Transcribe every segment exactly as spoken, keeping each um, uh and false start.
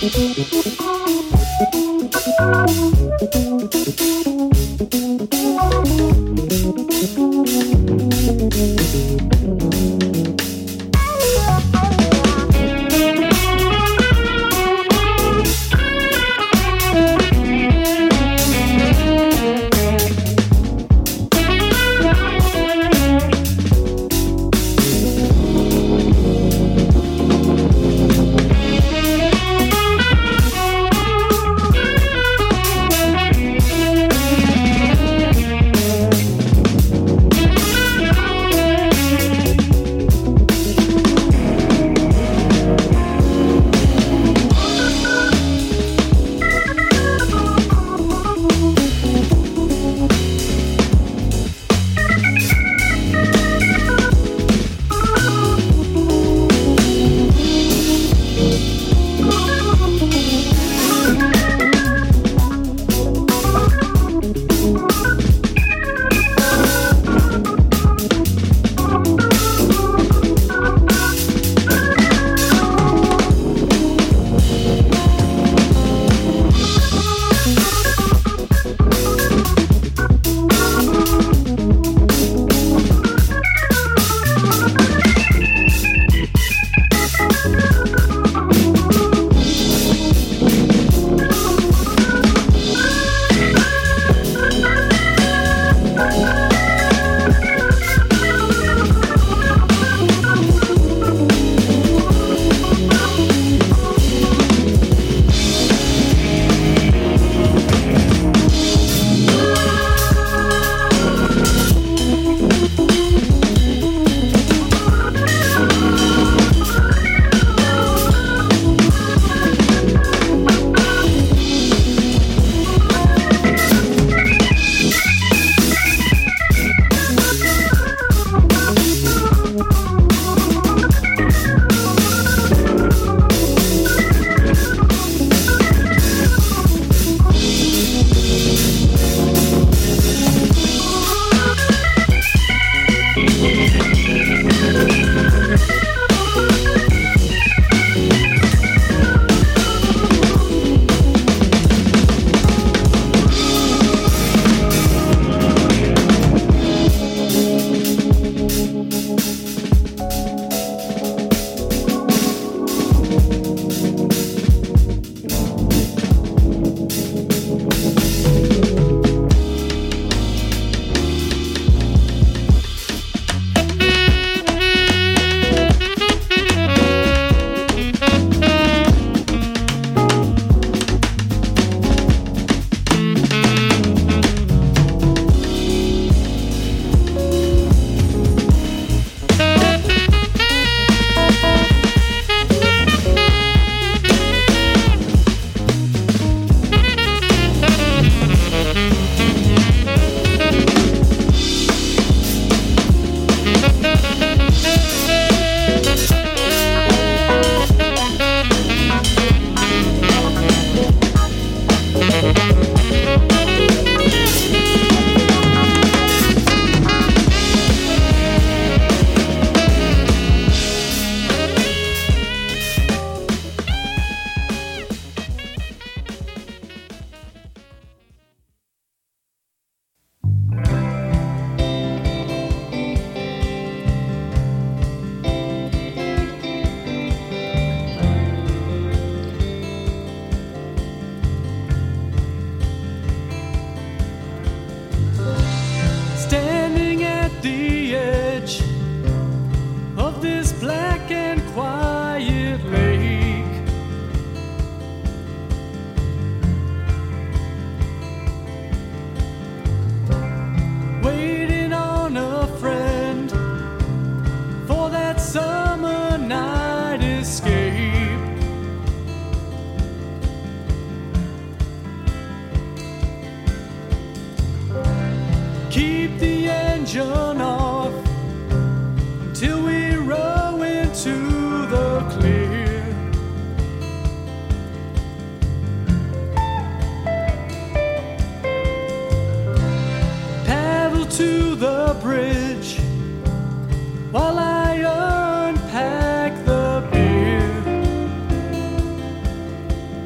engine off until we row into the clear. Paddle to the bridge while I unpack the beer.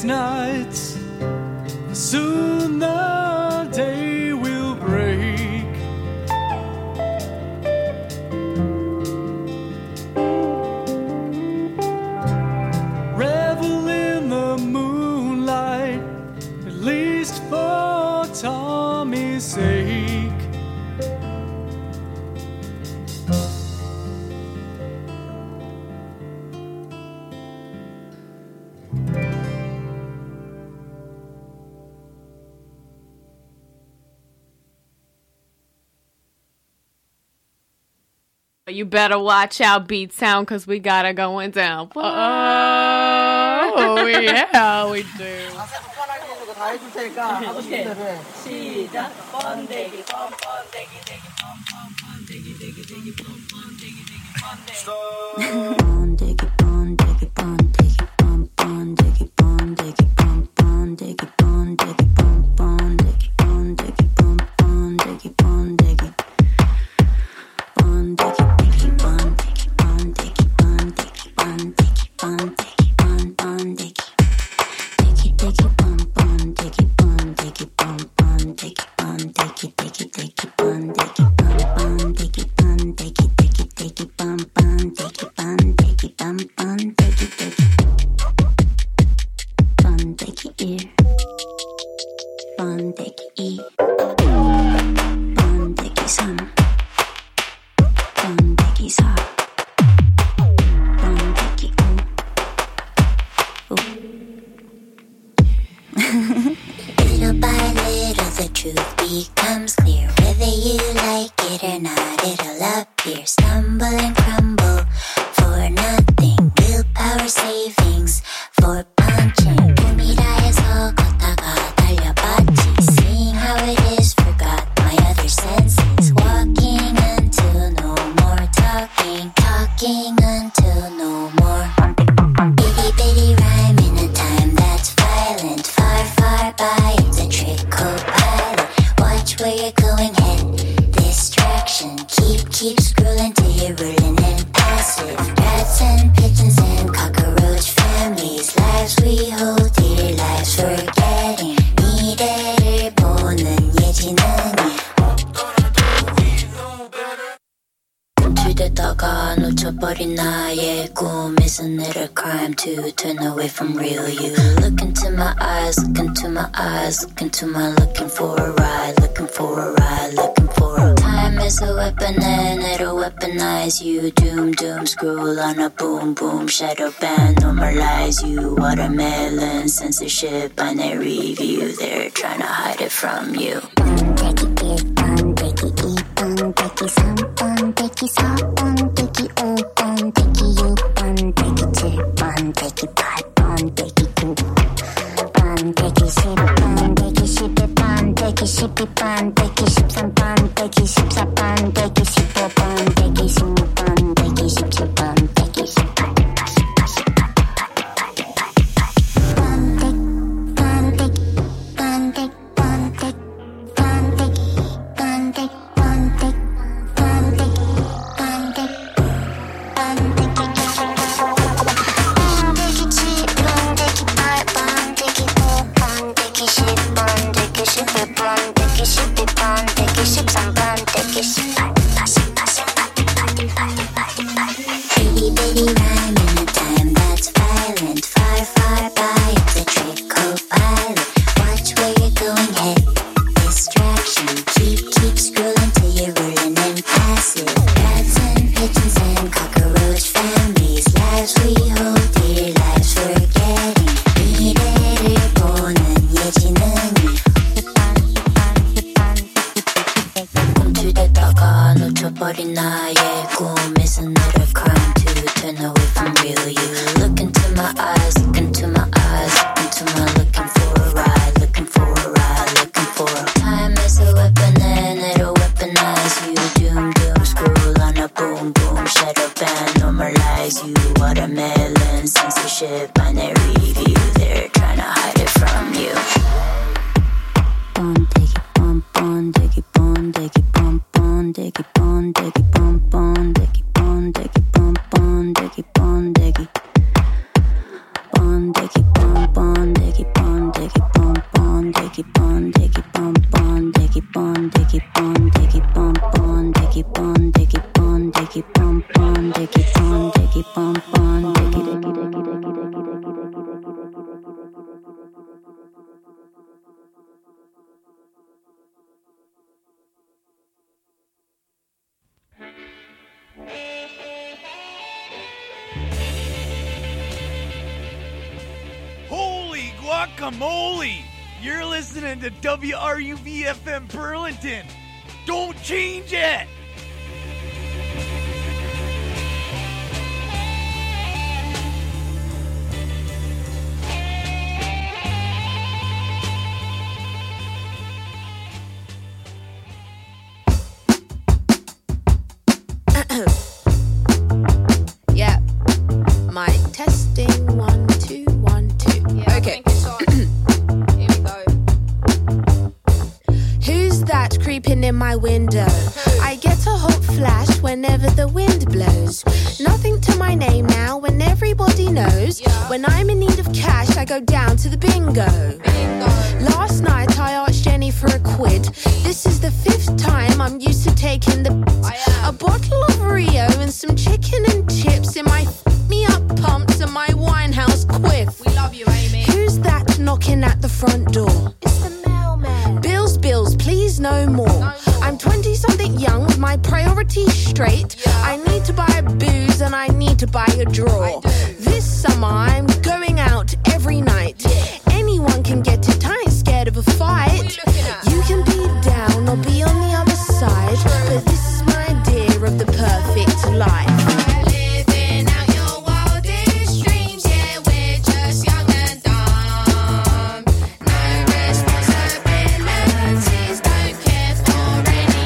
these nights, soon the day will break. Revel in the moonlight, at least for Tommy's sake. You better watch out, Beat Sound, because we got it going down. Oh, yeah, we do. Little by little the truth becomes clear. Whether you like it or not, it'll appear. Stumble and crumble for nothing. Willpower savings for punching. 꿈이라해서 걷다가 달려봤지. Seeing how it is, forgot my other senses. Walking until no more talking. Talking until no more. Bitty bitty rhyme in a time that's violent. Far far by, it's a trick co-pilot. Watch where you're going, head distraction. Keep, keep scrolling till you're rolling and passive. Rats and pigeons and cockroach families. Lives we hold dear, lives forgetting. 미래를 보는 예지능이 멈추대다가 놓쳐버린 나의 꿈. Isn't it a crime to turn away from real you? Look into my eyes, look into my eyes, look into my looking for a ride, looking for a ride, looking for a time is a weapon and it'll weaponize you. Doom, doom, scroll on a boom, boom, shadow ban, normalize you. Watermelon, censorship, binary view, they're trying to hide it from you. 번데기 일, 번데기 이, 번데기 삼, 번데기 사, 번데기 오, 번데기 육, 번데기 칠, 번데기 팔, 번데기 구, 번데기 십, 번데기 십일, 번데기 십이, 번데기 십삼, 번데기 십사, 번데기 십오, 번데기 십육, 번데기 십칠, 번데기 십팔, 십팔, 십팔, 버린 나의 꿈. Isn't it a crime to turn away from real you? Look into my eyes, look into my eyes, look into my looking for a ride, looking for a ride, looking for a time is a weapon and it'll weaponize you. Doom, doom, scroll on a boom, boom, shadow ban, normalize you. Watermelon, censorship, binary view, they're trying to hide it from you. 번데기 뻔 번데기 번데기 뻔 번데기 번데기 뻔 번데기 번데기 뻔 번데기 번데기 번데기 뻔 번데기 on, diggy bum on, diggy bum, diggy bum, diggy bum on, diggy bum, diggy bum on, diggy diggy diggy diggy diggy diggy. Holy guacamole! You're listening to W R U V F M Burlington. Don't change it! Yeah. My testing one, two, one, two. Yeah, okay. I think it's on. Here we go. Who's that creeping in my window? I get a hot flash whenever the wind blows. Nothing to my name now when everybody knows. Yeah. When I'm in need of cash, I go down to the bingo. Bingo. Last night I asked Jenny for a quid. This is the fifth time I'm used to taking the I am. a bottle of Rio and some chicken and chips in my f- me up pumps and my Winehouse quiff. We love you, Amy. Who's that knocking at the front door? It's the mailman. Bills, bills, please no more. No more. I'm twenty-something young with my priorities straight. Yeah. I need to buy a booze and I need to buy a draw. I do. This summer I'm going out every night. Yeah. Anyone can get it, I ain't scared of a fight. What you looking at? You can be down or be on the other side, but this is my idea of the perfect life. Living out your wildest dreams, yeah, we're just young and dumb. No responsibilities, don't care for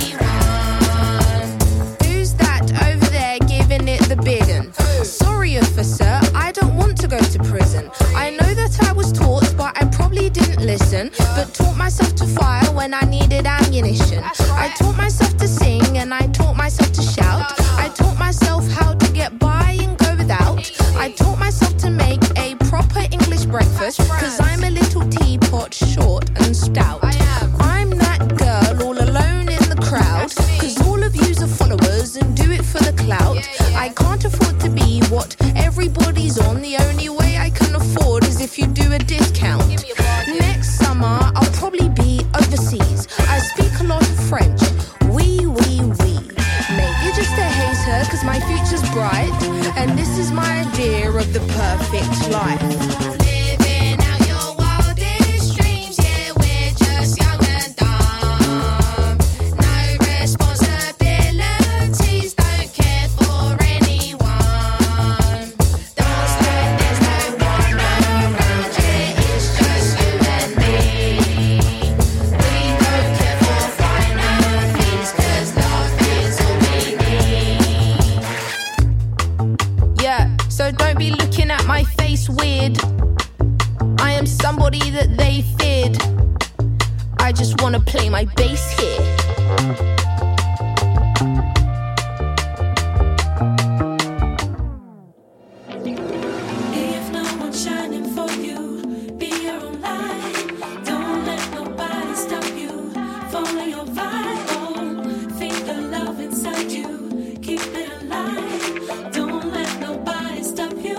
anyone. Who's that over there giving it the big un? Sorry, officer, I don't want to go to prison. I know that I was taught, but I probably didn't listen. But taught myself to fire when I needed ammunition. I taught myself to sing and I taught myself to shout. I taught myself how to get by and go without. I taught myself to make a proper English breakfast, cause I'm a little teapot, short and stout. I am. I'm that girl all alone in the crowd, cause all of yous are followers and do it for the clout. Yeah, yeah. I can't afford to be what everybody's on. The only way I can afford is if you do a discount. Give me a bargain. Next summer I'll probably be overseas. I speak a lot of French. Oui, oui, oui. Maybe just a hater, cause my future's bright. And this is my idea of the perfect life. Living out your wildest dreams, yeah, we're just young and dumb. No responsibilities, don't care for anyone. Don't stop, there's no one around here, it's just you and me. We don't care for finer things, cause love is all we need. Yeah, so don't be looking at my face weird. I am somebody that they feared. I just wanna play my bass here. If no one's shining for you, be your own light. Don't let nobody stop you. Follow your vibe. Oh, feel the love inside you. Keep it alive. Don't let nobody stop you.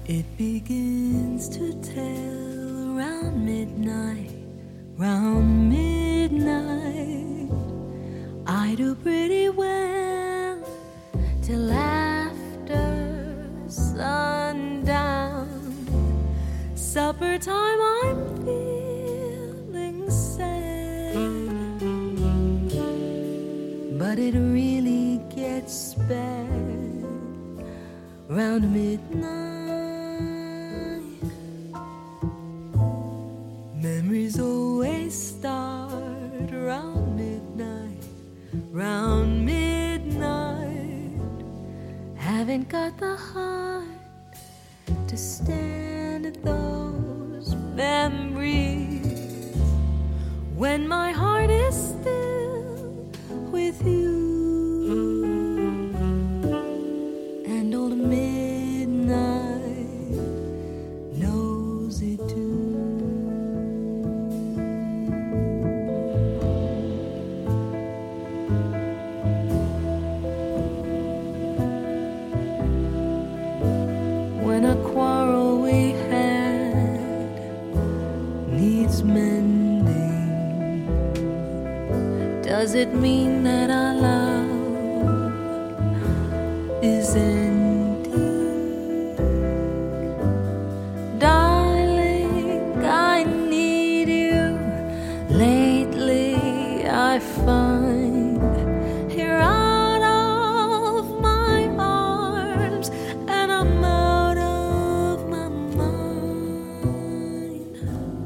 It begins to tell around midnight, round midnight. I do pretty well till after sundown. Supper time, I'm feeling sad, but it really gets bad round midnight. Memories always start around midnight, round midnight. Haven't got the heart to stand those memories when my heart is still with you. And old midnight knows it too. When a quarrel we had needs mending, does it mean that our love is ending? Darling, I need you. Lately I find you're out of my arms and I'm out of my mind.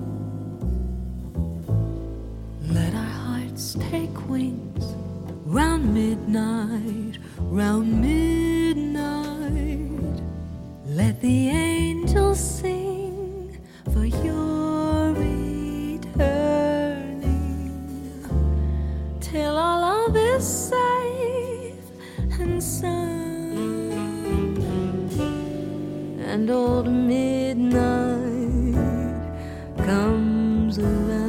Let our hearts take wings round midnight, round midnight. Let the angels sing for your returning till our love is safe and sound. And old midnight comes around.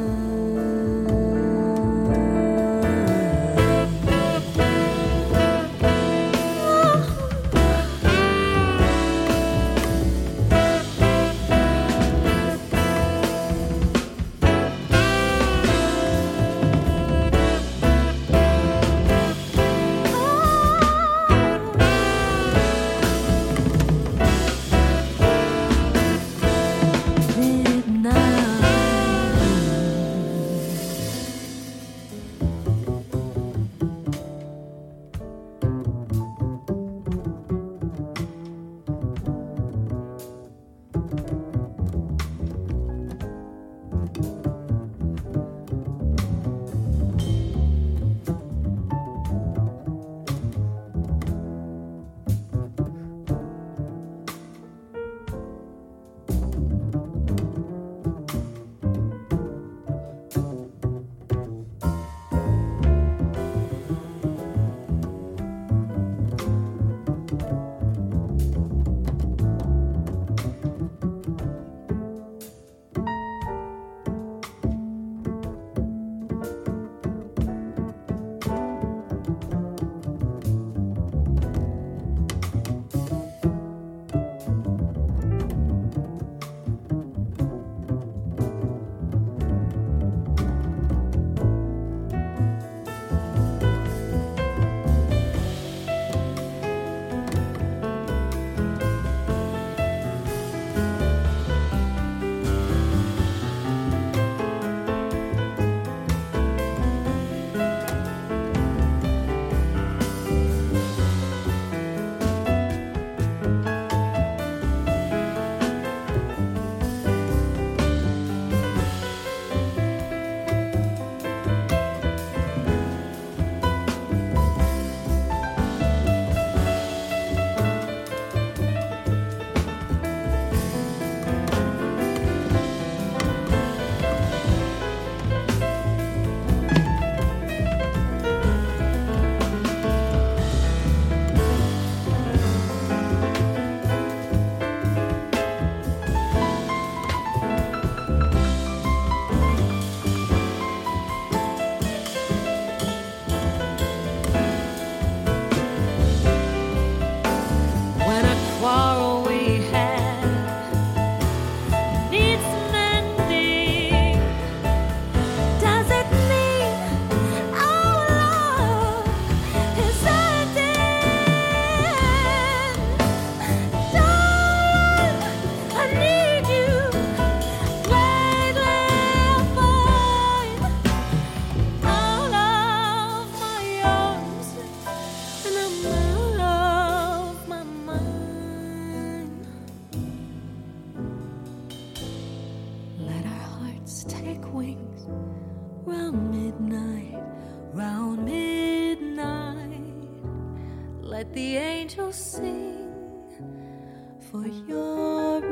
round midnight, round midnight, let the angels sing for your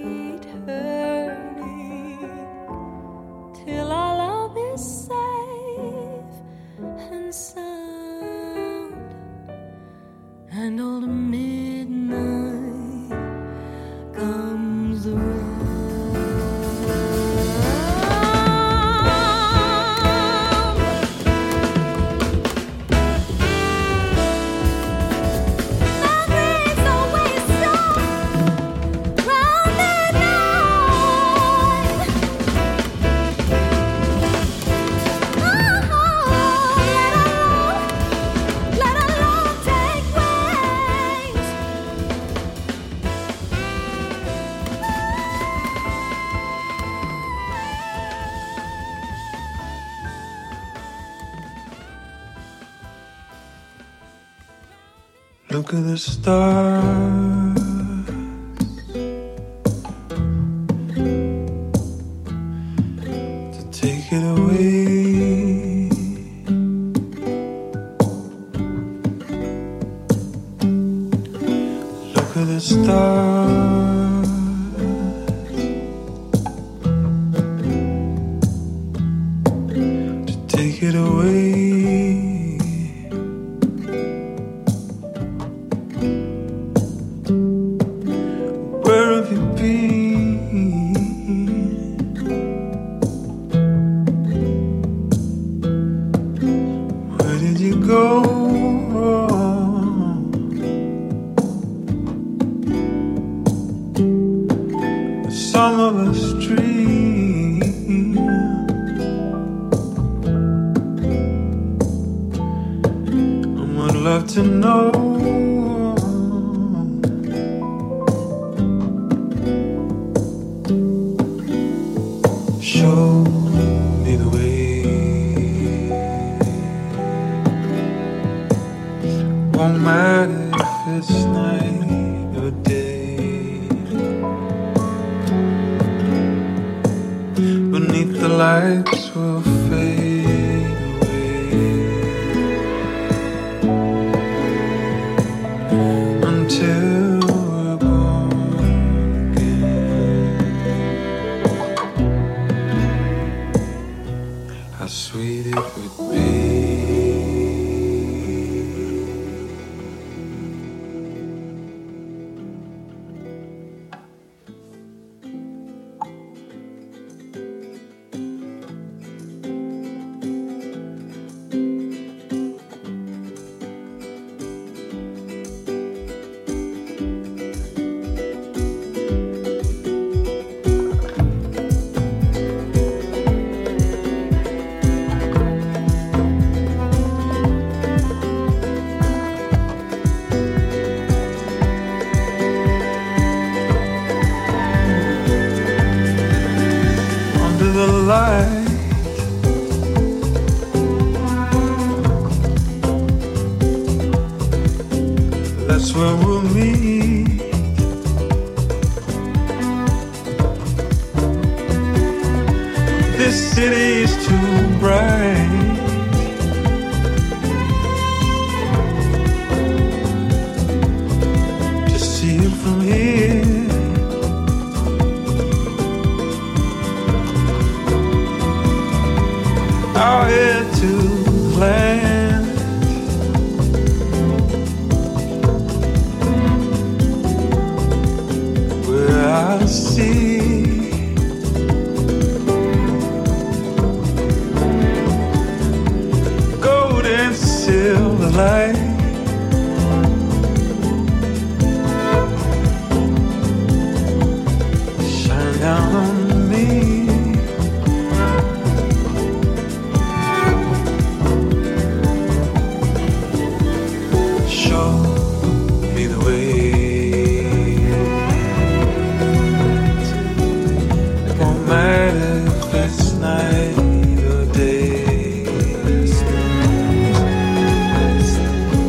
returning, till our love is safe and sound, and all the midnight comes around. Look at the stars. To take it away. Look at the stars. To take it away. Some of us dream, I would love to know. Show me the way. Won't matter if it's night or day. Beneath the lights will fade away until we're born again. How sweet it would be. The light, that's where we'll meet. This city's too bright to see it from here. Out here to land, where I see gold and silver light. Shine down on me. Night or day,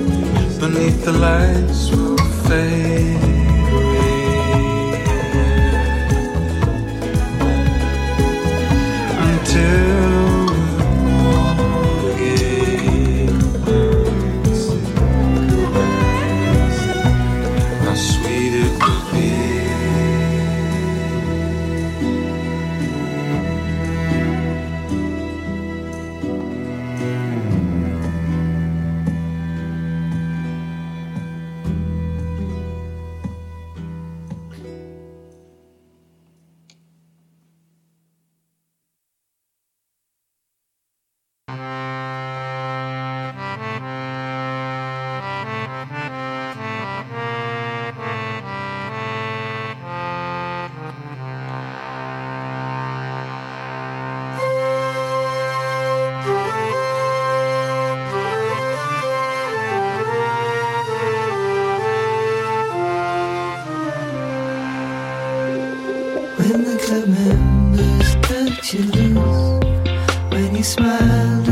my